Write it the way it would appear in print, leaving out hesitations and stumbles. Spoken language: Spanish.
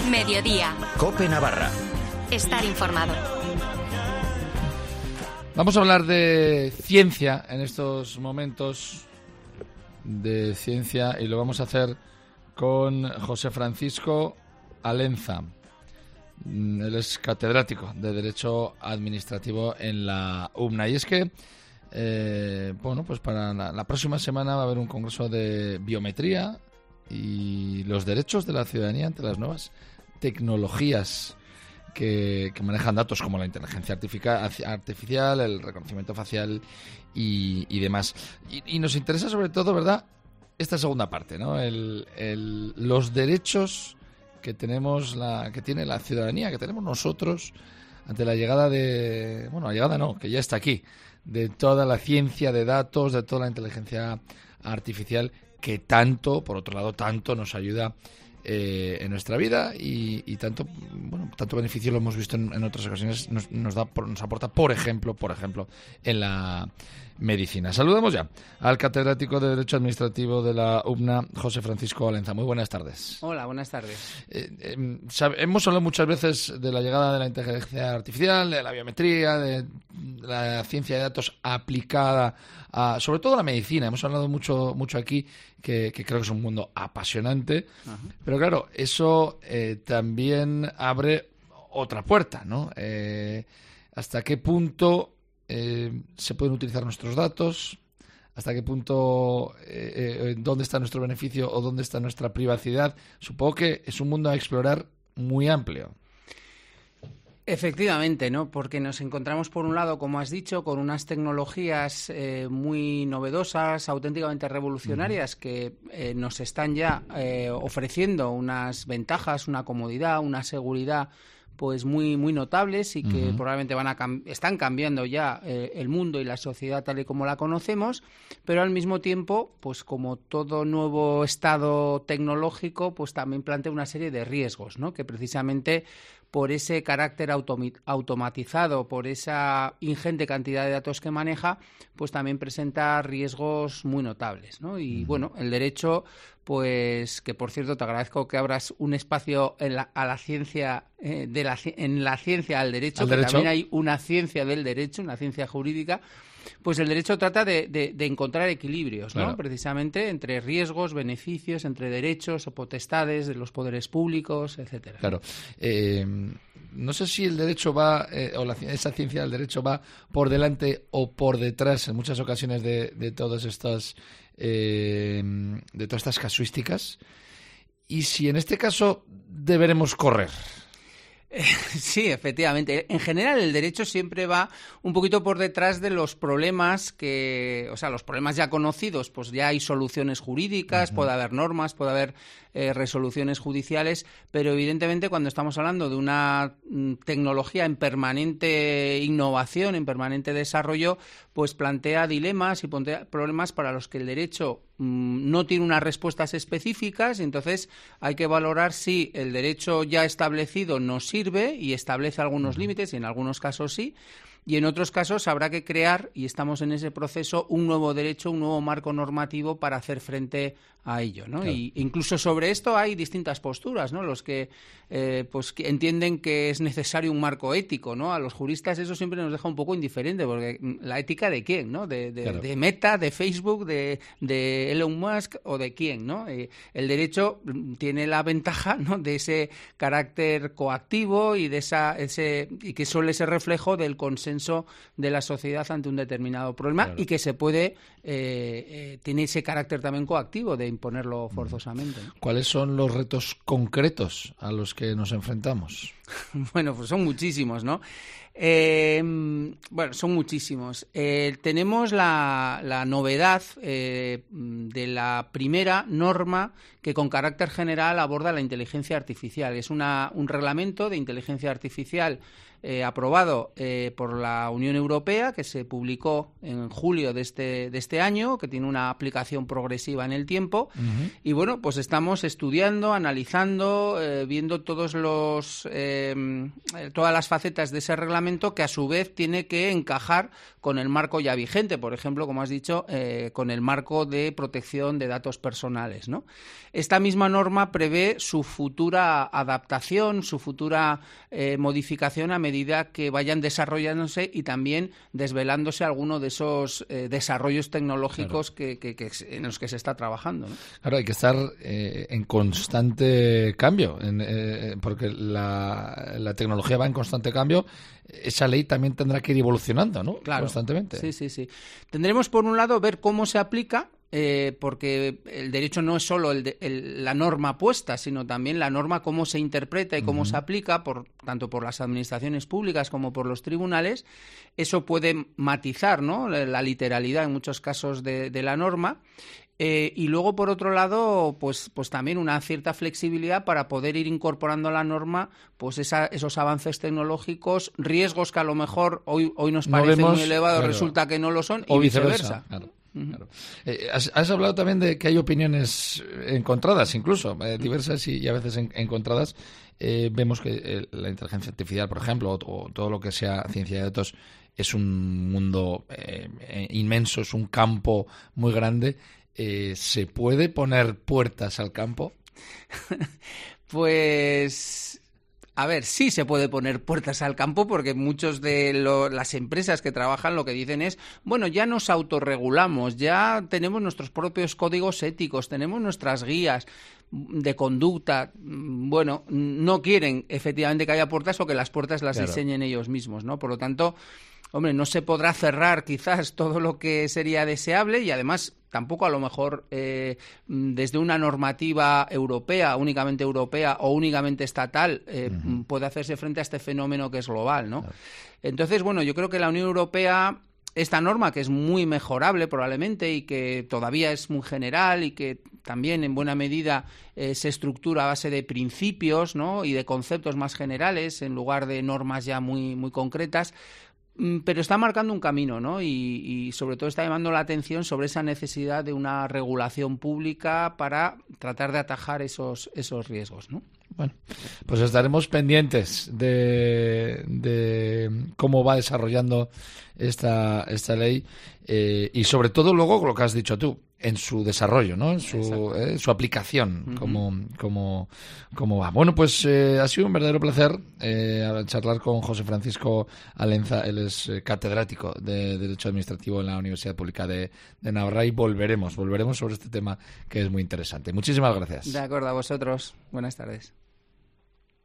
Mediodía. COPE Navarra. Estar informado. Vamos a hablar de ciencia en estos momentos, de ciencia, y lo vamos a hacer con José Francisco Alenza. Él es catedrático de Derecho Administrativo en la UBNA. Y es que, pues para la próxima semana va a haber un congreso de biometría y los derechos de la ciudadanía ante las nuevas tecnologías que manejan datos como la inteligencia artificial, el reconocimiento facial y demás. Y nos interesa sobre todo, ¿verdad?, esta segunda parte, ¿no? Los derechos que tenemos, que tiene la ciudadanía, que tenemos nosotros ante la llegada que ya está aquí, de toda la ciencia de datos, de toda la inteligencia artificial que tanto, por otro lado, tanto nos ayuda en nuestra vida y tanto beneficio lo hemos visto en otras ocasiones, nos aporta, por ejemplo, en la medicina. Saludamos ya al catedrático de Derecho Administrativo de la UBNA, José Francisco Alenza. Muy buenas tardes. Hola, buenas tardes. Hemos hablado muchas veces de la llegada de la inteligencia artificial, de la biometría, de la ciencia de datos aplicada sobre todo a la medicina. Hemos hablado mucho aquí, que creo que es un mundo apasionante. Ajá. Pero claro, eso también abre otra puerta, ¿no? ¿Hasta qué punto se pueden utilizar nuestros datos? ¿Hasta qué punto, dónde está nuestro beneficio o dónde está nuestra privacidad? Supongo que es un mundo a explorar muy amplio. Efectivamente, ¿no? Porque nos encontramos, por un lado, como has dicho, con unas tecnologías muy novedosas, auténticamente revolucionarias, que nos están ya ofreciendo unas ventajas, una comodidad, una seguridad pues muy notables y que probablemente están cambiando ya el mundo y la sociedad tal y como la conocemos, pero al mismo tiempo, pues como todo nuevo estado tecnológico, pues también plantea una serie de riesgos, ¿no? Que precisamente por ese carácter automatizado, por esa ingente cantidad de datos que maneja, pues también presenta riesgos muy notables, ¿no? Y bueno, el derecho, pues que por cierto te agradezco que abras un espacio a la ciencia, en la ciencia al derecho, que también hay una ciencia del derecho, una ciencia jurídica. Pues el derecho trata de encontrar equilibrios, ¿no? Claro. Precisamente entre riesgos, beneficios, entre derechos o potestades de los poderes públicos, etcétera. Claro. No sé si el derecho va, esa ciencia del derecho va por delante o por detrás en muchas ocasiones de todas estas casuísticas. Y si en este caso deberemos correr. Sí, efectivamente. En general, el derecho siempre va un poquito por detrás de los problemas los problemas ya conocidos, pues ya hay soluciones jurídicas, puede haber normas, puede haber resoluciones judiciales, pero evidentemente cuando estamos hablando de una tecnología en permanente innovación, en permanente desarrollo, pues plantea dilemas y plantea problemas para los que el derecho no tiene unas respuestas específicas, y entonces hay que valorar si el derecho ya establecido nos sirve y establece algunos límites, y en algunos casos sí, y en otros casos habrá que crear, y estamos en ese proceso, un nuevo derecho, un nuevo marco normativo para hacer frente a ello, ¿no? Claro. Y incluso sobre esto hay distintas posturas, ¿no? Los que que entienden que es necesario un marco ético, ¿no? A los juristas eso siempre nos deja un poco indiferente, porque la ética de quién, ¿no? Claro. De Meta, de Facebook, de Elon Musk o de quién, ¿no? El derecho tiene la ventaja, ¿no?, de ese carácter coactivo y de y que suele ser reflejo del consenso de la sociedad ante un determinado problema. Claro. Y que se puede tiene ese carácter también coactivo de imponerlo forzosamente, ¿no? ¿Cuáles son los retos concretos a los que nos enfrentamos? Bueno, pues son muchísimos, ¿no? Son muchísimos. Tenemos la novedad de la primera norma que con carácter general aborda la inteligencia artificial. Es un reglamento de inteligencia artificial aprobado por la Unión Europea, que se publicó en julio de este año, que tiene una aplicación progresiva en el tiempo. Y bueno, pues estamos estudiando, analizando, viendo todos los todas las facetas de ese reglamento, que a su vez tiene que encajar con el marco ya vigente, por ejemplo, como has dicho, con el marco de protección de datos personales, ¿no? Esta misma norma prevé su futura adaptación, su futura modificación a medida que vayan desarrollándose y también desvelándose alguno de esos desarrollos tecnológicos en los que se está trabajando, ¿no? Claro, hay que estar en constante cambio, porque la tecnología va en constante cambio. Esa ley también tendrá que ir evolucionando, ¿no? Claro. Constantemente. Sí. Tendremos, por un lado, ver cómo se aplica, porque el derecho no es solo la norma puesta, sino también la norma cómo se interpreta y cómo se aplica, tanto por las administraciones públicas como por los tribunales. Eso puede matizar, ¿no?, la literalidad en muchos casos de la norma. Y luego, por otro lado, pues también una cierta flexibilidad para poder ir incorporando a la norma pues esos avances tecnológicos, riesgos que a lo mejor hoy nos parecen muy elevados, resulta que no lo son, y viceversa. Claro. Has hablado también de que hay opiniones encontradas, incluso diversas y a veces encontradas. Vemos que la inteligencia artificial, por ejemplo, o todo lo que sea ciencia de datos, es un mundo inmenso, es un campo muy grande. ¿Se puede poner puertas al campo? Pues, a ver, sí se puede poner puertas al campo, porque muchos de las empresas que trabajan lo que dicen es, bueno, ya nos autorregulamos, ya tenemos nuestros propios códigos éticos, tenemos nuestras guías de conducta. Bueno, no quieren efectivamente que haya puertas o que las puertas las diseñen ellos mismos, ¿no? Por lo tanto, hombre, no se podrá cerrar quizás todo lo que sería deseable, y además tampoco a lo mejor desde una normativa europea, únicamente europea o únicamente estatal, puede hacerse frente a este fenómeno que es global, ¿no? Claro. Entonces, bueno, yo creo que la Unión Europea, esta norma, que es muy mejorable probablemente y que todavía es muy general y que también en buena medida se estructura a base de principios, ¿no?, y de conceptos más generales en lugar de normas ya muy, muy concretas, pero está marcando un camino, ¿no? Y sobre todo está llamando la atención sobre esa necesidad de una regulación pública para tratar de atajar esos riesgos, ¿no? Bueno, pues estaremos pendientes de cómo va desarrollando esta ley y sobre todo luego lo que has dicho tú, en su desarrollo, ¿no? En su aplicación, cómo va. Bueno, pues ha sido un verdadero placer charlar con José Francisco Alenza. Él es catedrático de Derecho Administrativo en la Universidad Pública de Navarra, y volveremos sobre este tema que es muy interesante. Muchísimas gracias. De acuerdo, a vosotros. Buenas tardes.